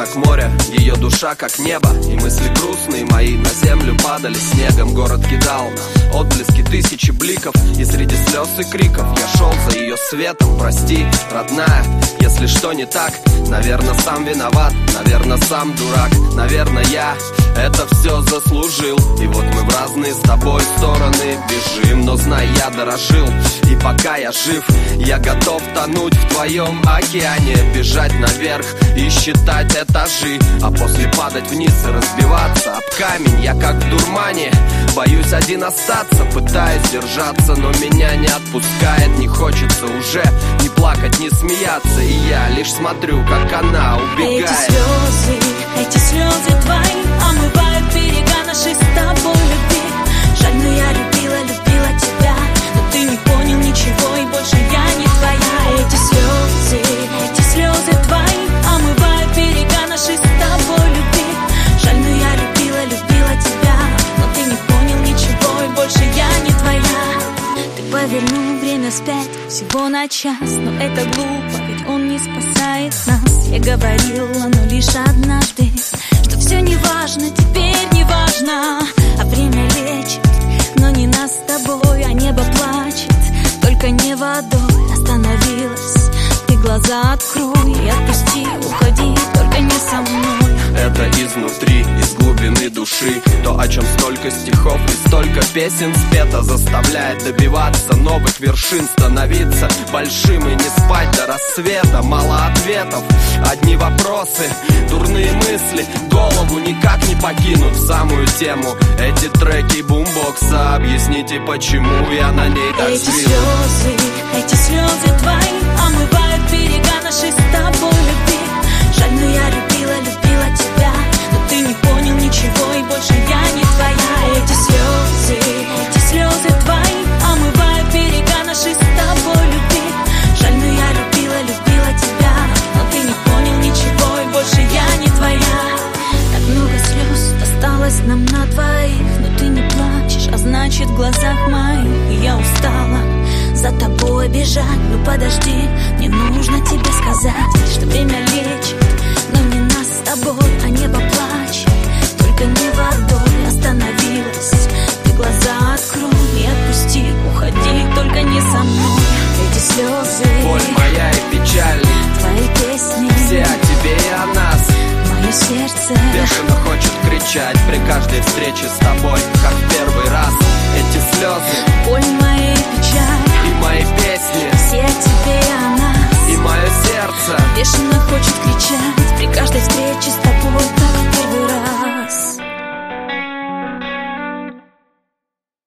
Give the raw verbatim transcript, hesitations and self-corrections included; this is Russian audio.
как море, ее душа как небо. И мысли грустные мои на землю падали снегом. Город кидал отблески тысячи бликов, и среди слез и криков я шел за ее светом. Прости, родная, если что не так, наверное, сам виноват, наверное, сам дурак, наверное, я это все заслужил. И вот мы в разные с тобой стороны бежим, но знай, я дорожил, и пока я жив, я готов тонуть в твоем океане, бежать наверх и считать этажи, а после падать вниз и разбиваться об камень. Я как в дурмане, боюсь один остаться, пытаюсь держаться, но меня не отпускает. Не хочется уже ни плакать, ни смеяться, и я лишь смотрю, как она убегает. Эти слезы, эти слезы твои омывают берега нашей с тобой любви. Жаль, но я любила, любила тебя, но ты не понял ничего, и больше я не твоя. Эти слезы, эти слезы твои омывают берега нашей с тобой любви. Жаль, но я любила, любила тебя, но ты не понял ничего, и больше я не твоя. Ты повернул время вспять всего на час, но это глупо, ведь он не спасает нас. Я говорила, но лишь однажды, что все не важно, теперь не важно. А время лечит, но не нас с тобой, а небо плачет, только не водой остановилась. Ты глаза открой и отпусти, уходи, только не со мной. Это изнутри, из глубины души, то, о чем столько стихов и столько песен спето, заставляет добиваться новых вершин, становиться большим и не спать до рассвета. Мало ответов, одни вопросы, дурные мысли, голову никак не покинут в самую тему. Эти треки бумбокса, объясните, почему я на ней так Эти свил. слезы, эти слезы твои омывают берега нашей с тобой любви. Жаль, но я любила, любила тебя, но ты не понял ничего, и больше я не твоя. Эти слезы, эти слезы твои омывают берега нашей с тобой любви. Жаль, но я любила, любила тебя, но ты не понял ничего, и больше я не твоя. Так много слез осталось нам на двоих, но ты не плачешь, а значит в глазах моих я устала за тобой бежать. Ну подожди, мне нужно тебе сказать, что время лечит, но не нас с тобой, а небо плачет, только не водой остановилась. Ты глаза открой и отпусти, уходи, только не со мной. Эти слезы, боль моя и печаль, твои песни, все о тебе и о нас. мое сердце бешено хочет кричать при каждой встрече с тобой, как в первый раз. Эти слезы, боль моей печаль, и мои песни, все о тебе и о нас. и мое сердце Бешено хочет кричать при каждой встрече с тобой, как